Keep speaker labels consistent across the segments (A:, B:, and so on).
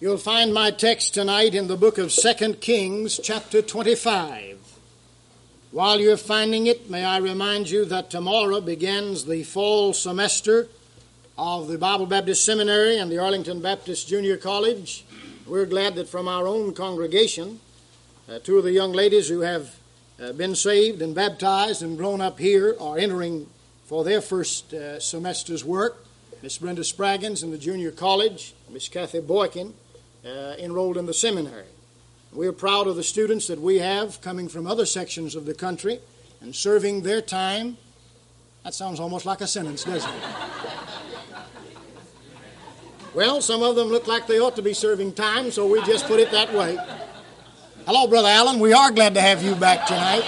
A: You'll find my text tonight in the book of 2 Kings, chapter 25. While you're finding it, may I remind you that tomorrow begins the fall semester of the Bible Baptist Seminary and the Arlington Baptist Junior College. We're glad that from our own congregation, two of the young ladies who have been saved and baptized and grown up here are entering for their first semester's work. Miss Brenda Spraggins in the junior college, Miss Kathy Boykin enrolled in the seminary. We're proud of the students that we have coming from other sections of the country and serving their time. That sounds almost like a sentence, doesn't it? Well, some of them look like they ought to be serving time, so we just put it that way. Hello, Brother Allen. We are glad to have you back tonight.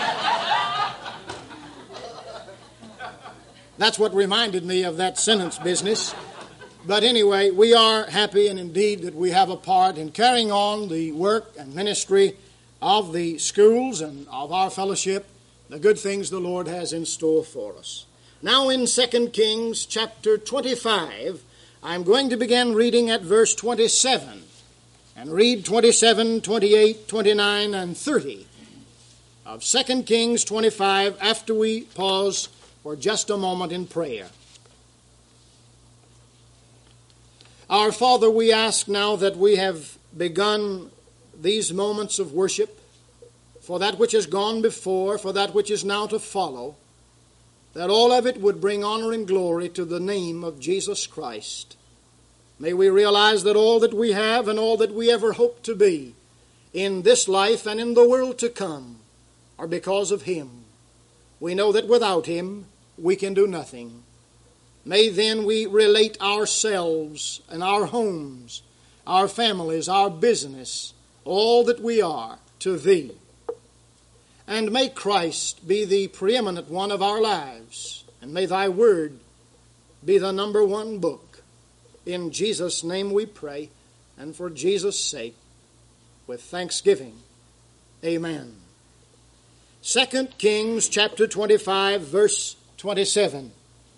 A: That's what reminded me of that sentence business. But anyway, we are happy and indeed that we have a part in carrying on the work and ministry of the schools and of our fellowship, the good things the Lord has in store for us. Now in 2 Kings chapter 25, I'm going to begin reading at verse 27 and read 27, 28, 29, and 30 of 2 Kings 25 after we pause for just a moment in prayer. Our Father, we ask now that we have begun these moments of worship for that which has gone before, for that which is now to follow, that all of it would bring honor and glory to the name of Jesus Christ. May we realize that all that we have and all that we ever hope to be in this life and in the world to come are because of Him. We know that without Him we can do nothing. May then we relate ourselves and our homes, our families, our business, all that we are to Thee. And may Christ be the preeminent one of our lives. And may Thy Word be the number one book. In Jesus' name we pray, and for Jesus' sake, with thanksgiving. Amen. 2 Kings chapter 25, verse 27.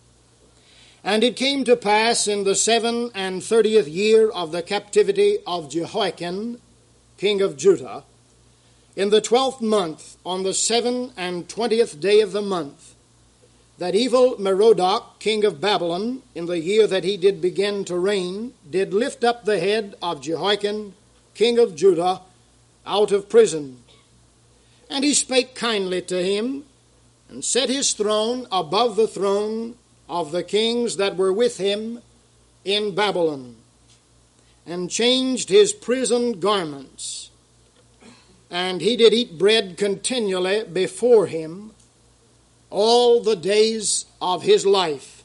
A: And it came to pass in the 37th year of the captivity of Jehoiakim, king of Judah, in the 12th month, on the 27th day of the month, that evil Merodach, king of Babylon, in the year that he did begin to reign, did lift up the head of Jehoiakim, king of Judah, out of prison. And he spake kindly to him, and set his throne above the throne of the kings that were with him in Babylon, and changed his prison garments. And he did eat bread continually before him all the days of his life.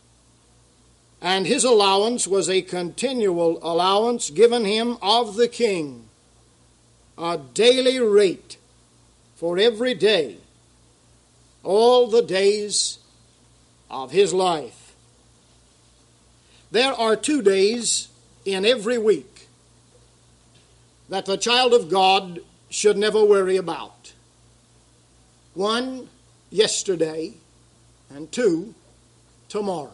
A: And his allowance was a continual allowance given him of the king, a daily rate for every day, all the days of his life. There are 2 days in every week that the child of God should never worry about. 1, yesterday, and 2, tomorrow.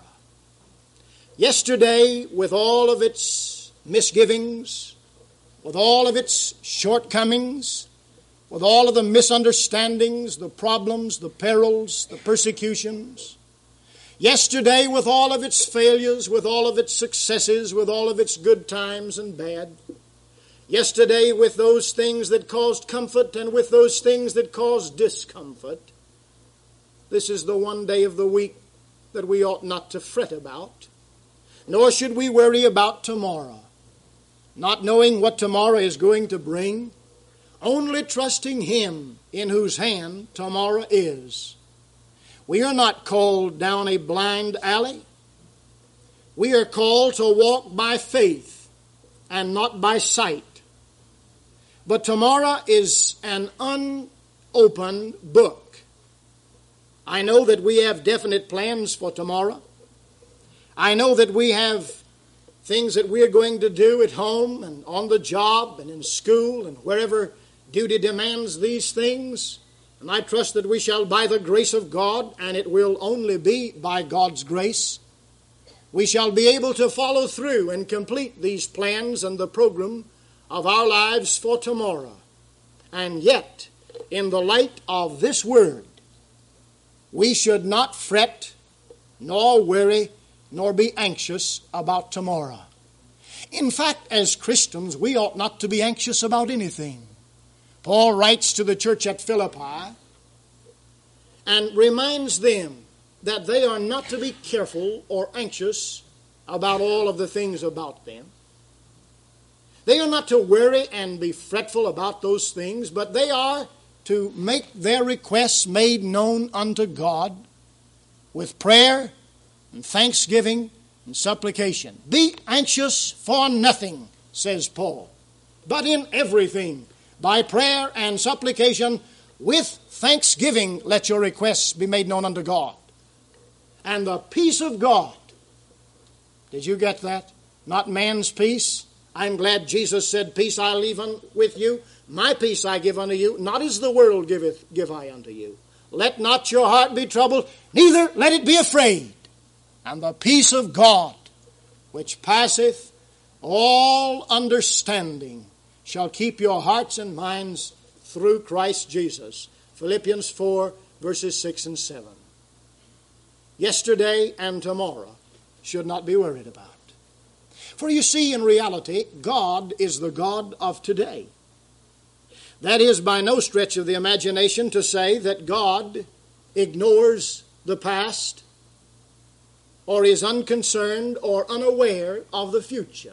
A: Yesterday, with all of its misgivings, with all of its shortcomings, with all of the misunderstandings, the problems, the perils, the persecutions. Yesterday, with all of its failures, with all of its successes, with all of its good times and bad. Yesterday, with those things that caused comfort and with those things that caused discomfort. This is the one day of the week that we ought not to fret about, nor should we worry about tomorrow, not knowing what tomorrow is going to bring, only trusting Him in whose hand tomorrow is. We are not called down a blind alley. We are called to walk by faith and not by sight. But tomorrow is an unopened book. I know that we have definite plans for tomorrow. I know that we have things that we are going to do at home and on the job and in school and wherever duty demands these things. And I trust that we shall, by the grace of God, and it will only be by God's grace, we shall be able to follow through and complete these plans and the program of our lives for tomorrow. And yet, in the light of this word, we should not fret, nor worry, nor be anxious about tomorrow. In fact, as Christians, we ought not to be anxious about anything. Paul writes to the church at Philippi and reminds them that they are not to be careful or anxious about all of the things about them. They are not to worry and be fretful about those things, but they are to make their requests made known unto God with prayer and thanksgiving and supplication. Be anxious for nothing, says Paul, but in everything, by prayer and supplication, with thanksgiving, let your requests be made known unto God. And the peace of God, did you get that? Not man's peace. I'm glad Jesus said, peace I leave with you, my peace I give unto you, not as the world giveth, give I unto you. Let not your heart be troubled, neither let it be afraid. And the peace of God, which passeth all understanding, shall keep your hearts and minds through Christ Jesus. Philippians 4, verses 6 and 7. Yesterday and tomorrow should not be worried about. For you see, in reality, God is the God of today. That is by no stretch of the imagination to say that God ignores the past or is unconcerned or unaware of the future.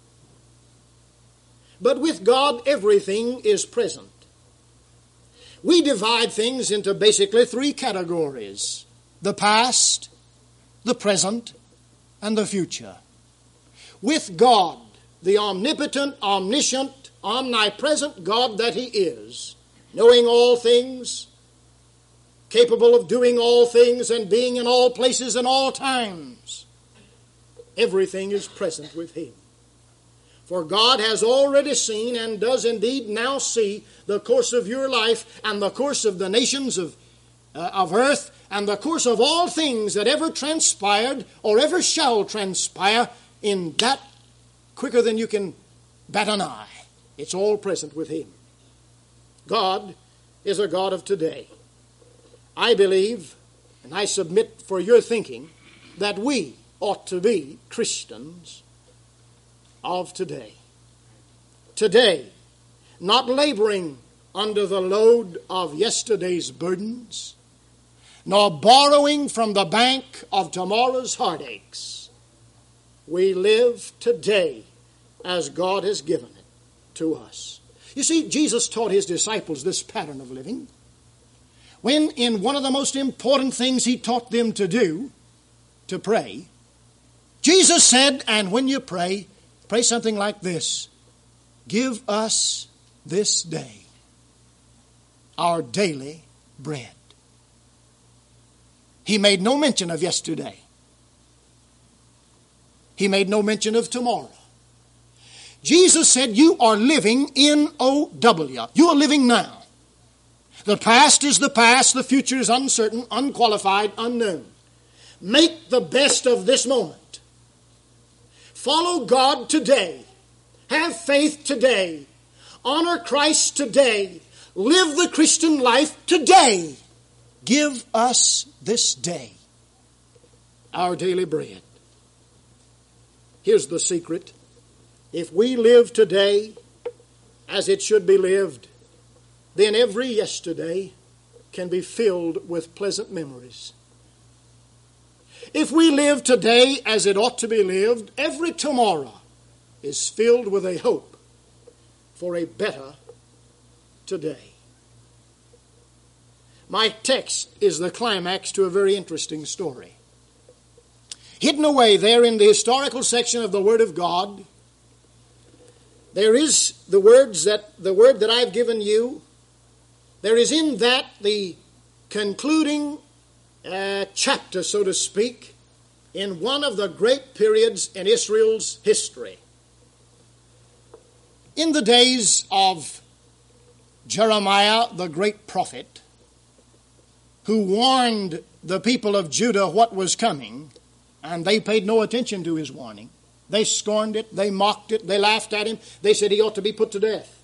A: But with God, everything is present. We divide things into basically three categories: the past, the present, and the future. With God, the omnipotent, omniscient, omnipresent God that He is, knowing all things, capable of doing all things, and being in all places and all times, everything is present with Him. For God has already seen and does indeed now see the course of your life and the course of the nations of earth and the course of all things that ever transpired or ever shall transpire in that quicker than you can bat an eye. It's all present with Him. God is a God of today. I believe, and I submit for your thinking, that we ought to be Christians of today. Today, not laboring under the load of yesterday's burdens, nor borrowing from the bank of tomorrow's heartaches. We live today as God has given it to us. You see, Jesus taught His disciples this pattern of living when in one of the most important things He taught them to do, to pray, Jesus said, and when you pray, pray something like this: give us this day our daily bread. He made no mention of yesterday. He made no mention of tomorrow. Jesus said, you are living N-O-W. You are living now. The past is the past. The future is uncertain, unqualified, unknown. Make the best of this moment. Follow God today. Have faith today. Honor Christ today. Live the Christian life today. Give us this day our daily bread. Here's the secret. If we live today as it should be lived, then every yesterday can be filled with pleasant memories. If we live today as it ought to be lived, every tomorrow is filled with a hope for a better today. My text is the climax to a very interesting story. Hidden away there in the historical section of the Word of God, there is the word that I've given you. There is in that the concluding chapter, so to speak, in one of the great periods in Israel's history. In the days of Jeremiah, the great prophet, who warned the people of Judah what was coming, And they paid no attention to his warning. They scorned it. They mocked it. They laughed at him. They said he ought to be put to death.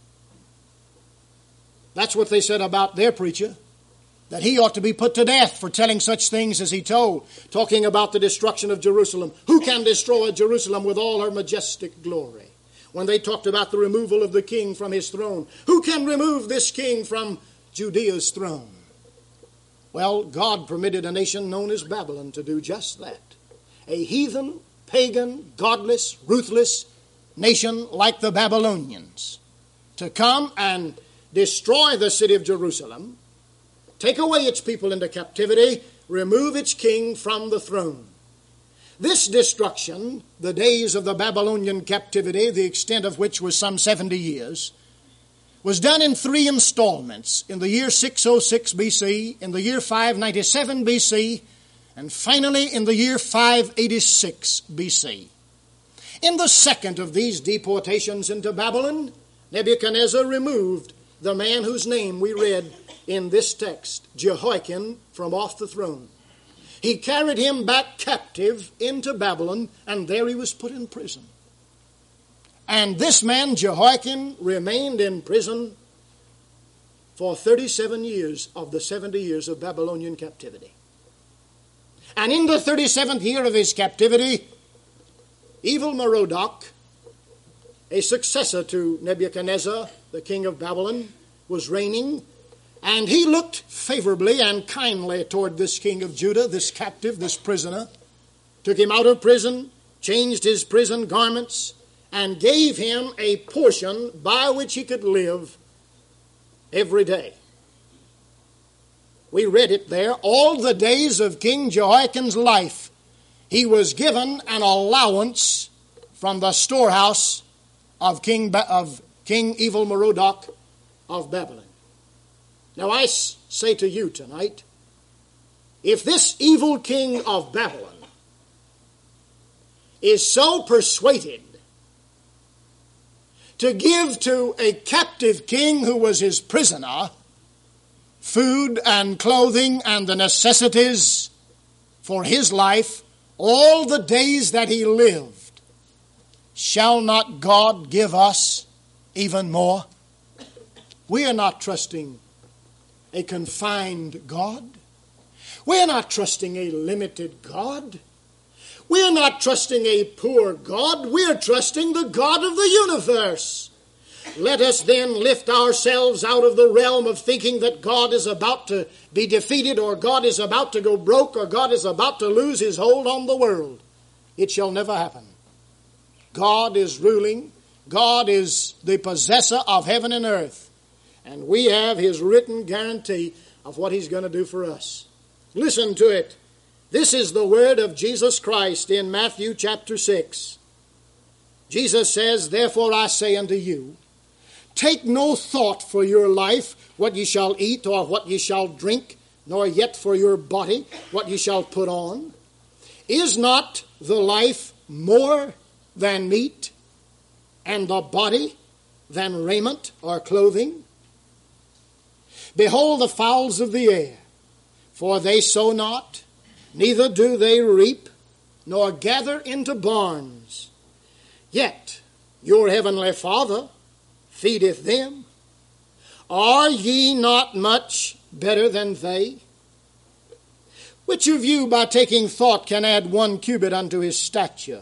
A: That's what they said about their preacher, that he ought to be put to death for telling such things as he told, talking about the destruction of Jerusalem. Who can destroy Jerusalem with all her majestic glory? When they talked about the removal of the king from his throne. Who can remove this king from Judea's throne? Well, God permitted a nation known as Babylon to do just that. A heathen, pagan, godless, ruthless nation like the Babylonians to come and destroy the city of Jerusalem, take away its people into captivity, remove its king from the throne. This destruction, the days of the Babylonian captivity, the extent of which was some 70 years, was done in 3 installments, in the year 606 BC, in the year 597 BC, and finally in the year 586 BC. In the second of these deportations into Babylon, Nebuchadnezzar removed the man whose name we read in this text, Jehoiakim, from off the throne. He carried him back captive into Babylon, and there he was put in prison. And this man, Jehoiakim, remained in prison for 37 years of the 70 years of Babylonian captivity. And in the 37th year of his captivity, evil Merodach, a successor to Nebuchadnezzar, the king of Babylon, was reigning, and he looked favorably and kindly toward this king of Judah, this captive, this prisoner, took him out of prison, changed his prison garments, and gave him a portion by which he could live every day. We read it there. All the days of King Jehoiakim's life, he was given an allowance from the storehouse of King evil Merodach of Babylon. Now I say to you tonight, if this evil king of Babylon is so persuaded to give to a captive king who was his prisoner food and clothing and the necessities for his life all the days that he lived, shall not God give us even more? We are not trusting a confined God. We are not trusting a limited God. We are not trusting a poor God. We are trusting the God of the universe. Let us then lift ourselves out of the realm of thinking that God is about to be defeated, or God is about to go broke, or God is about to lose his hold on the world. It shall never happen. God is ruling. God is the possessor of heaven and earth. And we have his written guarantee of what he's going to do for us. Listen to it. This is the word of Jesus Christ in Matthew chapter 6. Jesus says, "Therefore I say unto you, take no thought for your life, what ye shall eat or what ye shall drink, nor yet for your body, what ye shall put on. Is not the life more than meat, and the body than raiment or clothing? Behold the fowls of the air, for they sow not, neither do they reap, nor gather into barns. Yet your heavenly Father feedeth them. Are ye not much better than they? Which of you by taking thought can add 1 cubit unto his stature?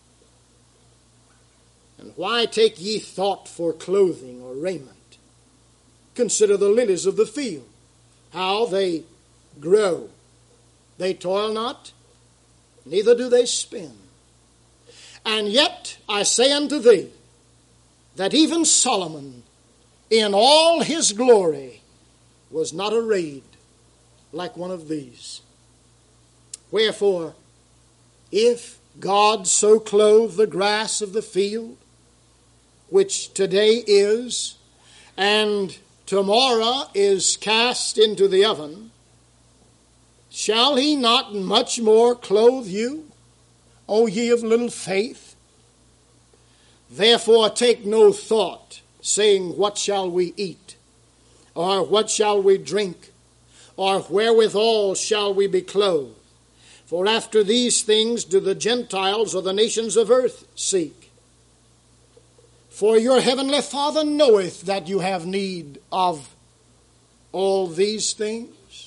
A: And why take ye thought for clothing or raiment? Consider the lilies of the field, how they grow. They toil not, neither do they spin. And yet I say unto thee, that even Solomon in all his glory was not arrayed like one of these. Wherefore, if God so clothe the grass of the field, which today is, and tomorrow is cast into the oven, shall he not much more clothe you, O ye of little faith? Therefore take no thought, saying, what shall we eat? Or what shall we drink? Or wherewithal shall we be clothed? For after these things do the Gentiles or the nations of earth seek. For your heavenly Father knoweth that you have need of all these things.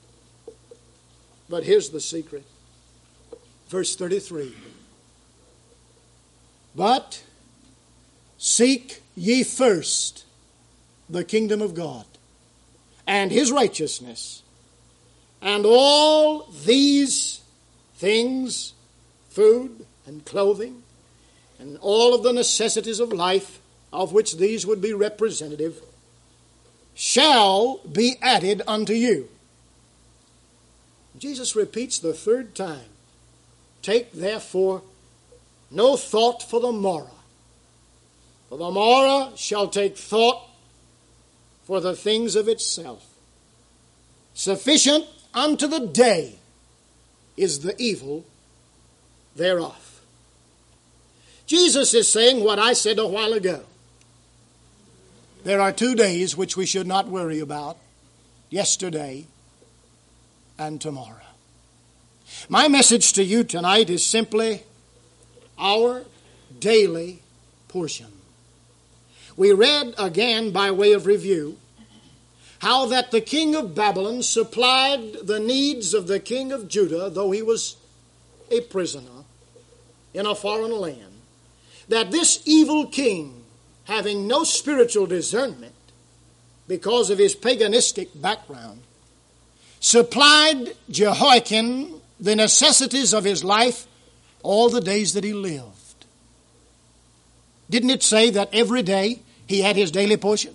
A: But here's the secret. Verse 33. But seek ye first the kingdom of God and his righteousness, and all these things, food and clothing, and all of the necessities of life, of which these would be representative, shall be added unto you. Jesus repeats the third time, take therefore no thought for the morrow, for the morrow shall take thought for the things of itself. Sufficient unto the day is the evil thereof. Jesus is saying what I said a while ago. There are 2 days which we should not worry about, yesterday and tomorrow. My message to you tonight is simply our daily portion. We read again by way of review how that the king of Babylon supplied the needs of the king of Judah, though he was a prisoner in a foreign land. That this evil king, having no spiritual discernment because of his paganistic background, supplied Jehoiakim the necessities of his life all the days that he lived. Didn't it say that every day he had his daily portion?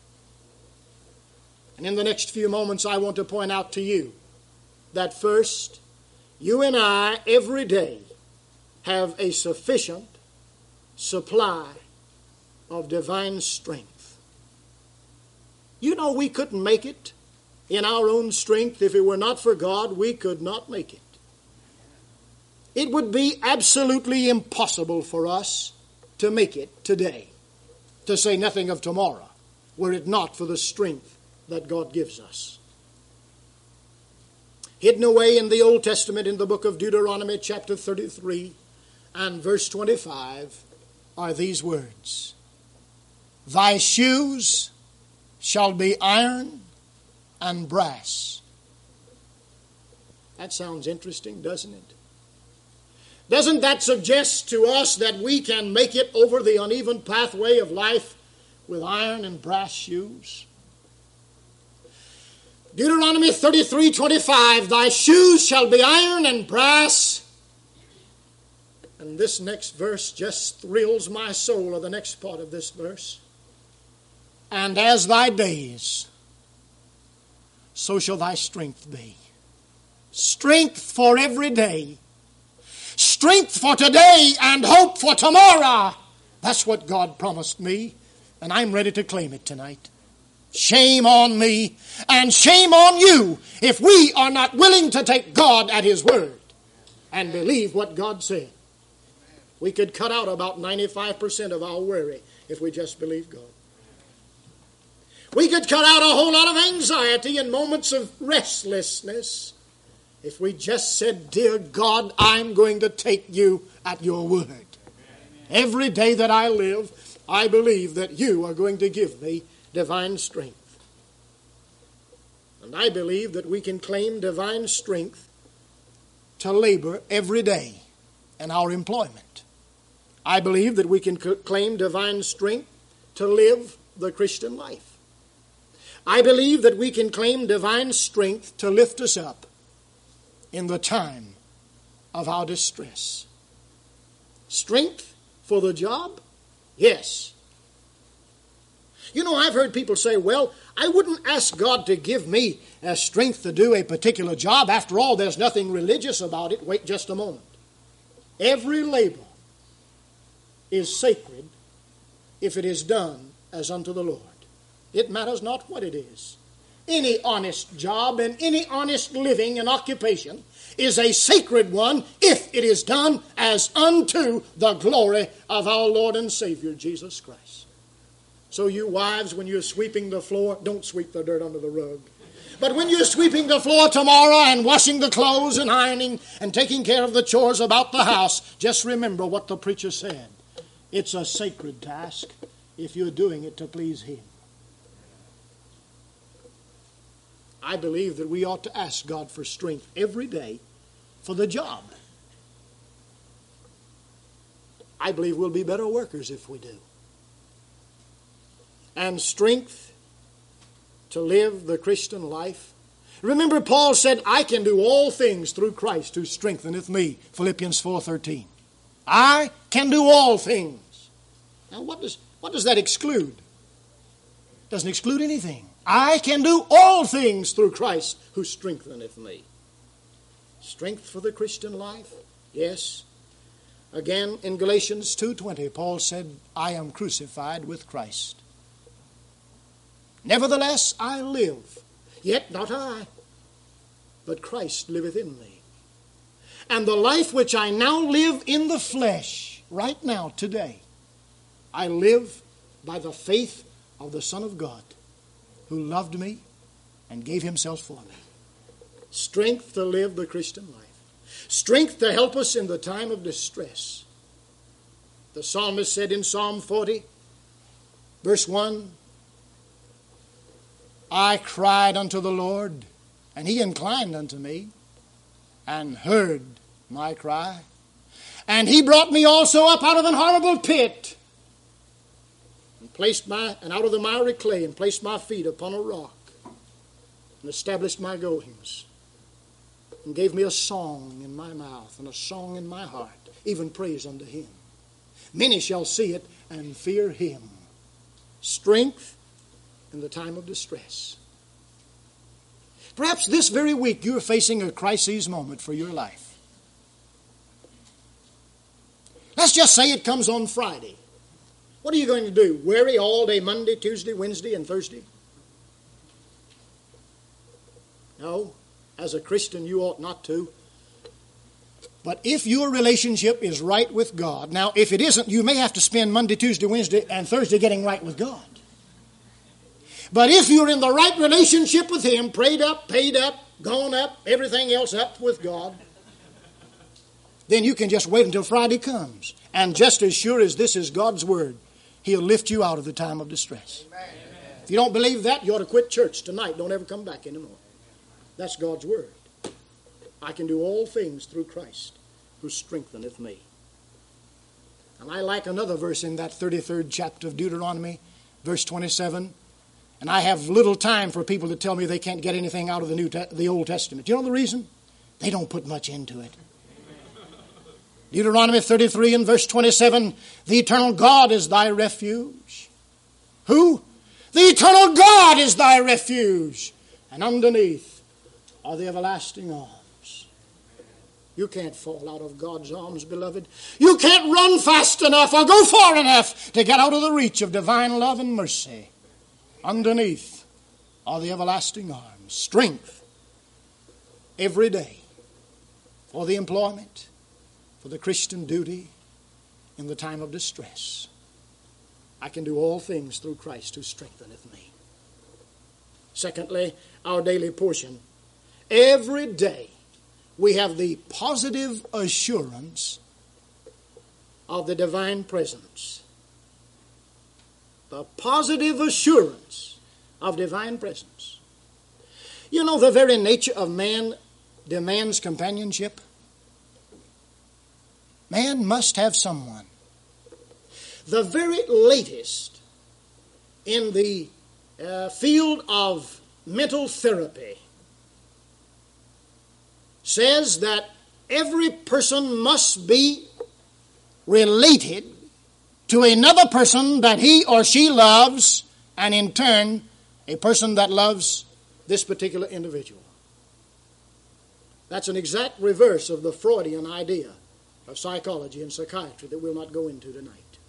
A: And in the next few moments I want to point out to you that first, you and I every day have a sufficient supply of divine strength. You know, we couldn't make it in our own strength. If it were not for God, we could not make it. It would be absolutely impossible for us to make it today, to say nothing of tomorrow, were it not for the strength that God gives us. Hidden away in the Old Testament in the book of Deuteronomy chapter 33 and verse 25 are these words. Thy shoes shall be iron and brass. That sounds interesting, doesn't it? Doesn't that suggest to us that we can make it over the uneven pathway of life with iron and brass shoes? Deuteronomy 33:25, thy shoes shall be iron and brass. And this next verse just thrills my soul, or the next part of this verse. And as thy days, so shall thy strength be. Strength for every day. Strength for today and hope for tomorrow. That's what God promised me, and I'm ready to claim it tonight. Shame on me and shame on you if we are not willing to take God at his word and believe what God said. We could cut out about 95% of our worry if we just believe God. We could cut out a whole lot of anxiety and moments of restlessness if we just said, dear God, I'm going to take you at your word. Every day that I live, I believe that you are going to give me divine strength. And I believe that we can claim divine strength to labor every day in our employment. I believe that we can claim divine strength to live the Christian life. I believe that we can claim divine strength to lift us up in the time of our distress. Strength for the job? Yes. You know, I've heard people say, well, I wouldn't ask God to give me strength to do a particular job. After all, there's nothing religious about it. Wait just a moment. Every labor is sacred if it is done as unto the Lord. It matters not what it is. Any honest job and any honest living and occupation is a sacred one if it is done as unto the glory of our Lord and Savior, Jesus Christ. So you wives, when you're sweeping the floor, don't sweep the dirt under the rug. But when you're sweeping the floor tomorrow and washing the clothes and ironing and taking care of the chores about the house, just remember what the preacher said. It's a sacred task if you're doing it to please Him. I believe that we ought to ask God for strength every day for the job. I believe we'll be better workers if we do. And strength to live the Christian life. Remember, Paul said, I can do all things through Christ who strengtheneth me. Philippians 4:13. I can do all things. Now, what does that exclude? It doesn't exclude anything. I can do all things through Christ who strengtheneth me. Strength for the Christian life? Yes. Again, in Galatians 2:20, Paul said, I am crucified with Christ. Nevertheless, I live, yet not I, but Christ liveth in me. And the life which I now live in the flesh, right now, today, I live by the faith of the Son of God, who loved me and gave Himself for me. Strength to live the Christian life. Strength to help us in the time of distress. The psalmist said in Psalm 40, verse 1, I cried unto the Lord, and He inclined unto me, and heard my cry. And He brought me also up out of an horrible pit, and out of the miry clay, and placed my feet upon a rock, and established my goings, and gave me a song in my mouth, and a song in my heart, even praise unto Him. Many shall see it and fear Him. Strength in the time of distress. Perhaps this very week you're facing a crisis moment for your life. Let's just say it comes on Friday. What are you going to do? Worry all day Monday, Tuesday, Wednesday, and Thursday? No. As a Christian, you ought not to. But if your relationship is right with God, now if it isn't, you may have to spend Monday, Tuesday, Wednesday, and Thursday getting right with God. But if you're in the right relationship with Him, prayed up, paid up, gone up, everything else up with God, then you can just wait until Friday comes. And just as sure as this is God's Word, He'll lift you out of the time of distress. Amen. If you don't believe that, you ought to quit church tonight. Don't ever come back anymore. That's God's Word. I can do all things through Christ who strengtheneth me. And I like another verse in that 33rd chapter of Deuteronomy, verse 27. And I have little time for people to tell me they can't get anything out of the Old Testament. You know the reason? They don't put much into it. Deuteronomy 33 and verse 27, the eternal God is thy refuge. Who? The eternal God is thy refuge. And underneath are the everlasting arms. You can't fall out of God's arms, beloved. You can't run fast enough or go far enough to get out of the reach of divine love and mercy. Underneath are the everlasting arms. Strength every day for the employment, for the Christian duty in the time of distress. I can do all things through Christ who strengtheneth me. Secondly, our daily portion. Every day we have the positive assurance of the divine presence. The positive assurance of divine presence. You know, the very nature of man demands companionship. Man must have someone. The very latest in the field of mental therapy says that every person must be related to another person that he or she loves, and in turn, a person that loves this particular individual. That's an exact reverse of the Freudian idea of psychology and psychiatry that we'll not go into tonight.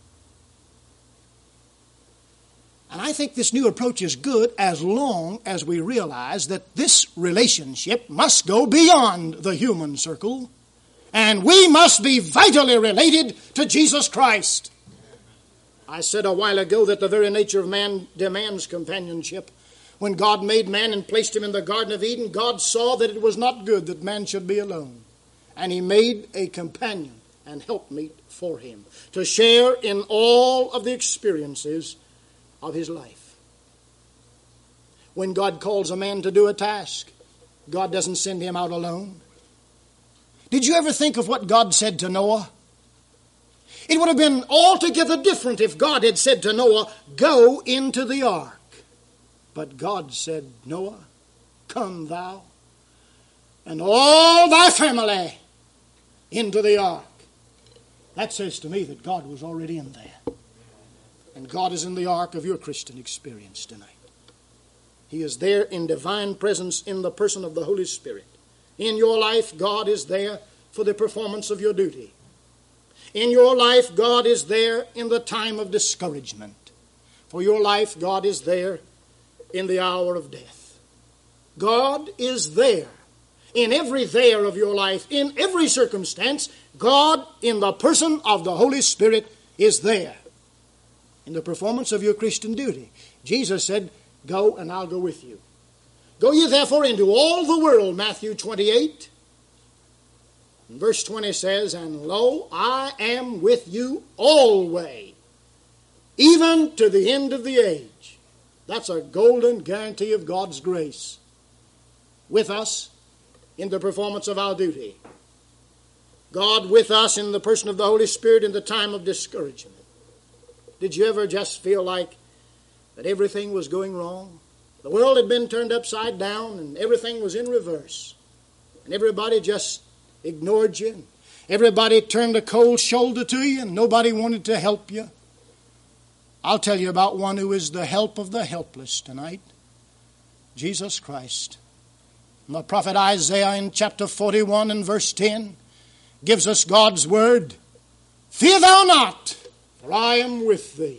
A: And I think this new approach is good as long as we realize that this relationship must go beyond the human circle, and we must be vitally related to Jesus Christ. I said a while ago that the very nature of man demands companionship. When God made man and placed him in the Garden of Eden, God saw that it was not good that man should be alone. And he made a companion and helpmeet for him to share in all of the experiences of his life. When God calls a man to do a task, God doesn't send him out alone. Did you ever think of what God said to Noah? It would have been altogether different if God had said to Noah, "Go into the ark." But God said, "Noah, come thou and all thy family into the ark." That says to me that God was already in there. And God is in the ark of your Christian experience tonight. He is there in divine presence in the person of the Holy Spirit. In your life, God is there for the performance of your duty. In your life, God is there in the time of discouragement. For your life, God is there in the hour of death. God is there in every there of your life, in every circumstance. God, in the person of the Holy Spirit, is there in the performance of your Christian duty. Jesus said, "Go and I'll go with you." "Go ye therefore into all the world," Matthew 28. And verse 20 says, "And lo, I am with you always, even to the end of the age." That's a golden guarantee of God's grace with us in the performance of our duty. God with us in the person of the Holy Spirit in the time of discouragement. Did you ever just feel like that everything was going wrong? The world had been turned upside down and everything was in reverse. And everybody just ignored you. Everybody turned a cold shoulder to you and nobody wanted to help you. I'll tell you about one who is the help of the helpless tonight. Jesus Christ. And the prophet Isaiah in chapter 41 and verse 10 gives us God's word. "Fear thou not, for I am with thee.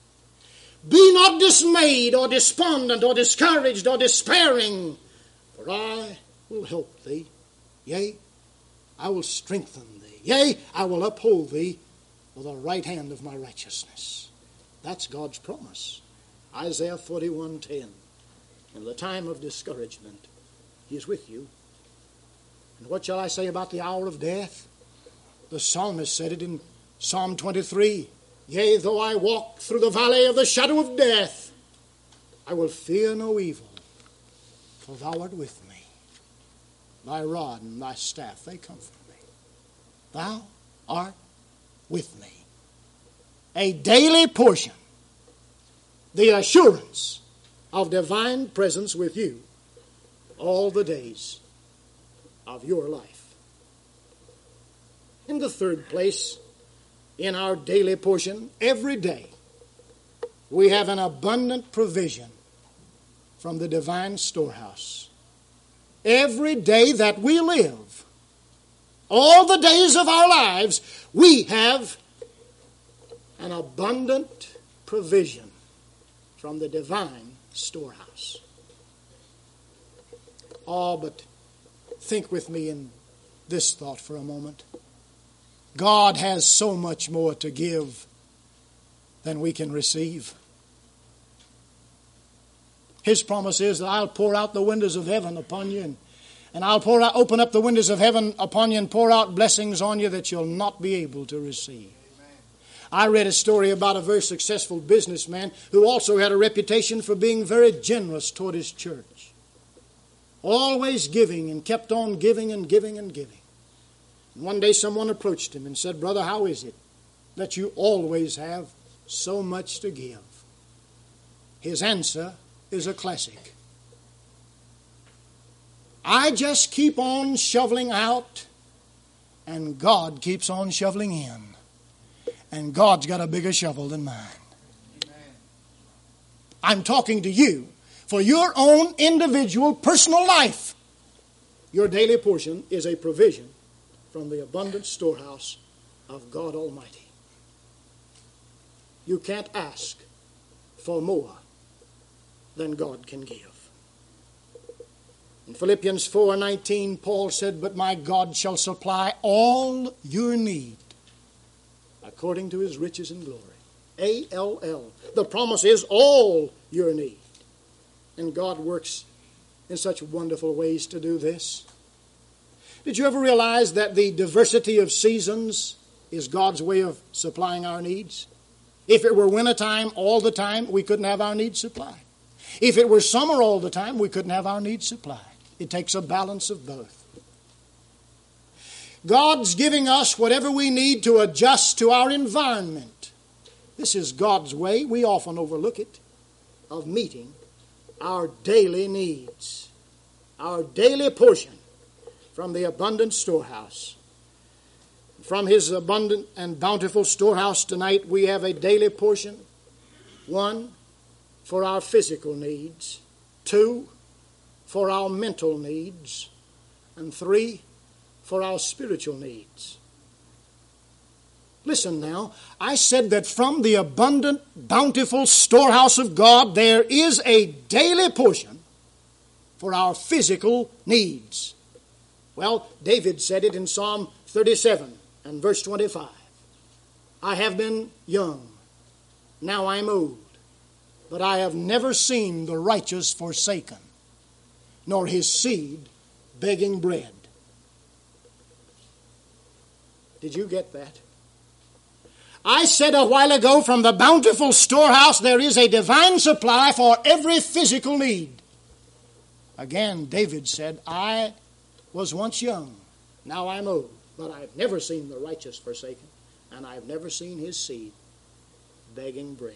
A: Be not dismayed or despondent or discouraged or despairing, for I will help thee. Yea, I will strengthen thee. Yea, I will uphold thee with the right hand of my righteousness." That's God's promise. Isaiah 41:10. In the time of discouragement, He is with you. And what shall I say about the hour of death? The psalmist said it in Psalm 23. "Yea, though I walk through the valley of the shadow of death, I will fear no evil, for thou art with me. Thy rod and thy staff, they comfort me. Thou art with me." A daily portion, the assurance of divine presence with you all the days of your life. In the third place, in our daily portion, every day, we have an abundant provision from the divine storehouse. Every day that we live, all the days of our lives, we have an abundant provision from the divine storehouse. Oh, but think with me in this thought for a moment. God has so much more to give than we can receive. His promise is that I'll pour out the windows of heaven upon you, and I'll open up the windows of heaven upon you and pour out blessings on you that you'll not be able to receive. I read a story about a very successful businessman who also had a reputation for being very generous toward his church. Always giving, and kept on giving and giving and giving. And one day someone approached him and said, "Brother, how is it that you always have so much to give?" His answer is a classic. "I just keep on shoveling out, and God keeps on shoveling in. And God's got a bigger shovel than mine." Amen. I'm talking to you for your own individual personal life. Your daily portion is a provision from the abundant storehouse of God Almighty. You can't ask for more than God can give. In Philippians 4:19, Paul said, "But my God shall supply all your need according to His riches and glory." A-L-L. The promise is all your need. And God works in such wonderful ways to do this. Did you ever realize that the diversity of seasons is God's way of supplying our needs? If it were wintertime all the time, we couldn't have our needs supplied. If it were summer all the time, we couldn't have our needs supplied. It takes a balance of both. God's giving us whatever we need to adjust to our environment. This is God's way, we often overlook it, of meeting our daily needs, our daily portion from the abundant storehouse. From His abundant and bountiful storehouse tonight, we have a daily portion. 1, for our physical needs. 2, for our mental needs. And 3, for our spiritual needs. Listen now, I said that from the abundant, bountiful storehouse of God, there is a daily portion for our physical needs. Well, David said it in Psalm 37 and verse 25. I have been young, now I am old, but I have never seen the righteous forsaken, nor his seed begging bread. Did you get that? I said a while ago, from the bountiful storehouse there is a divine supply for every physical need. Again, David said, I was once young, now I'm old, but I've never seen the righteous forsaken, and I've never seen his seed begging bread.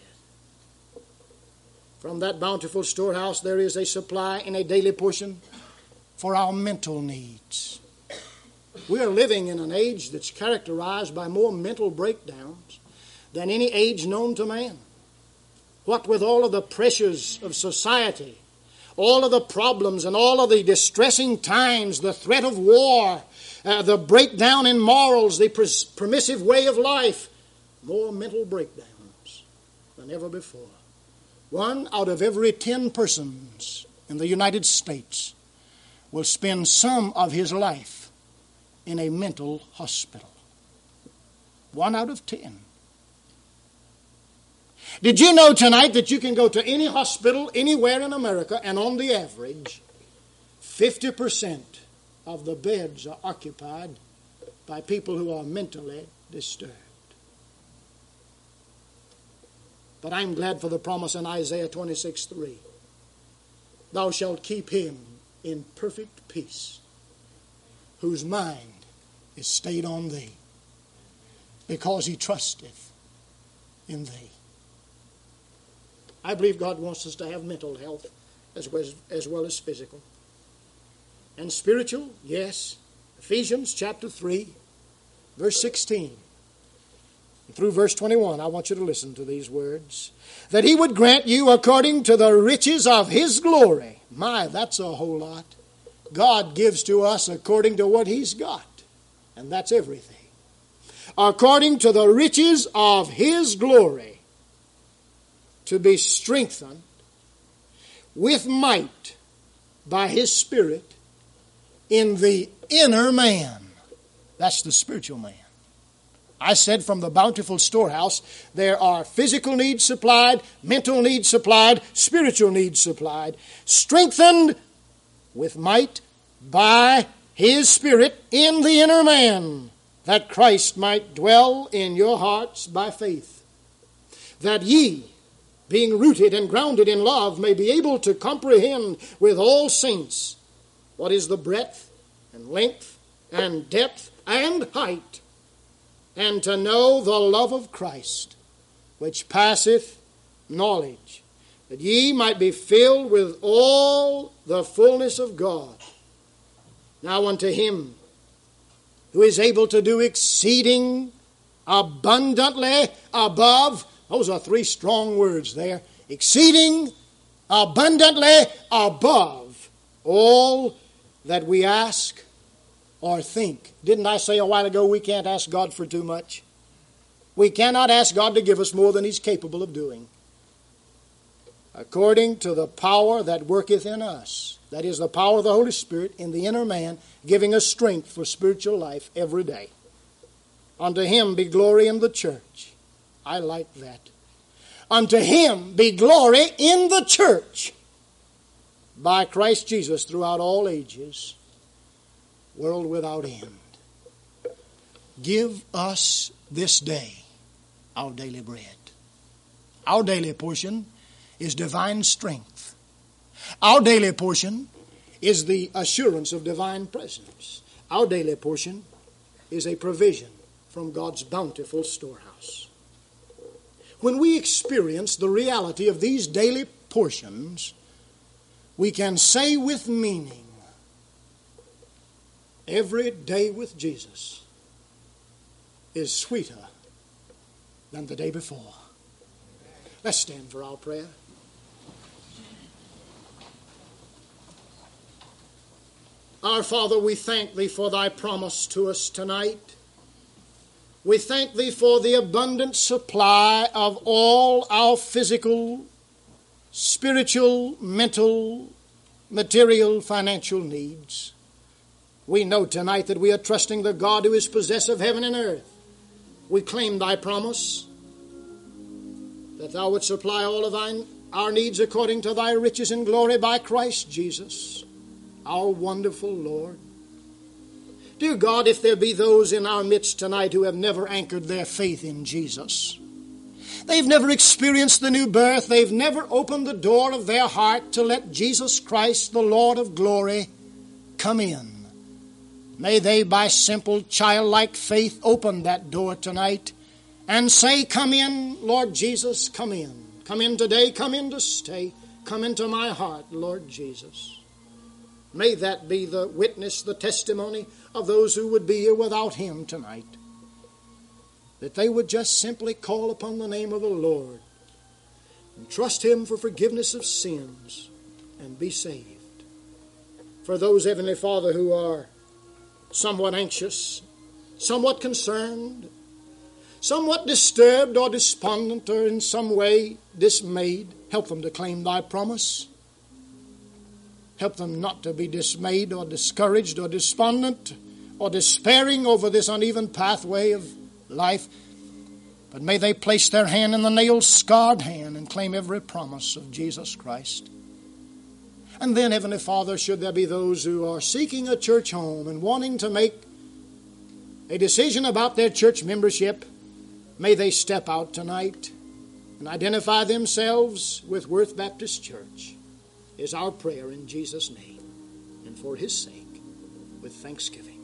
A: From that bountiful storehouse there is a supply in a daily portion for our mental needs. We are living in an age that's characterized by more mental breakdowns than any age known to man. What with all of the pressures of society, all of the problems and all of the distressing times, the threat of war, the breakdown in morals, the permissive way of life, more mental breakdowns than ever before. 1 out of every 10 persons in the United States will spend some of his life in a mental hospital. 1 out of 10. Did you know tonight that you can go to any hospital anywhere in America, and on the average, 50% of the beds are occupied by people who are mentally disturbed? But I'm glad for the promise in Isaiah 26:3. Thou shalt keep him in perfect peace, whose mind is stayed on thee, because he trusteth in thee. I believe God wants us to have mental health as well as physical. And spiritual, yes. Ephesians chapter 3, verse 16. Through verse 21, I want you to listen to these words. That he would grant you according to the riches of his glory. My, that's a whole lot. God gives to us according to what he's got. And that's everything. According to the riches of his glory, to be strengthened with might by his Spirit in the inner man. That's the spiritual man. I said from the bountiful storehouse, there are physical needs supplied, mental needs supplied, spiritual needs supplied, strengthened with might by his Spirit in the inner man, that Christ might dwell in your hearts by faith, that ye, being rooted and grounded in love, may be able to comprehend with all saints what is the breadth and length and depth and height, and to know the love of Christ, which passeth knowledge, that ye might be filled with all the fullness of God. Now unto him who is able to do exceeding abundantly above, those are 3 strong words there, exceeding abundantly above all that we ask or think. Didn't I say a while ago we can't ask God for too much? We cannot ask God to give us more than he's capable of doing. According to the power that worketh in us. That is the power of the Holy Spirit in the inner man, giving us strength for spiritual life every day. Unto him be glory in the church. I like that. Unto him be glory in the church by Christ Jesus throughout all ages, world without end. Give us this day our daily bread. Our daily portion is divine strength. Our daily portion is the assurance of divine presence. Our daily portion is a provision from God's bountiful storehouse. When we experience the reality of these daily portions, we can say with meaning, every day with Jesus is sweeter than the day before. Let's stand for our prayer. Our Father, we thank Thee for Thy promise to us tonight. We thank Thee for the abundant supply of all our physical, spiritual, mental, material, financial needs. We know tonight that we are trusting the God who is possessor of heaven and earth. We claim Thy promise that Thou would supply all of our needs according to Thy riches and glory by Christ Jesus, our wonderful Lord. Dear God, if there be those in our midst tonight who have never anchored their faith in Jesus, they've never experienced the new birth, they've never opened the door of their heart to let Jesus Christ, the Lord of glory, come in. May they, by simple childlike faith, open that door tonight and say, come in, Lord Jesus, come in. Come in today, come in to stay. Come into my heart, Lord Jesus. May that be the witness, the testimony of those who would be here without Him tonight. That they would just simply call upon the name of the Lord and trust Him for forgiveness of sins and be saved. For those, Heavenly Father, who are somewhat anxious, somewhat concerned, somewhat disturbed or despondent or in some way dismayed, help them to claim Thy promise. Help them not to be dismayed or discouraged or despondent or despairing over this uneven pathway of life. But may they place their hand in the nail-scarred hand and claim every promise of Jesus Christ. And then, Heavenly Father, should there be those who are seeking a church home and wanting to make a decision about their church membership, may they step out tonight and identify themselves with Worth Baptist Church. Is our prayer in Jesus' name and for His sake with thanksgiving.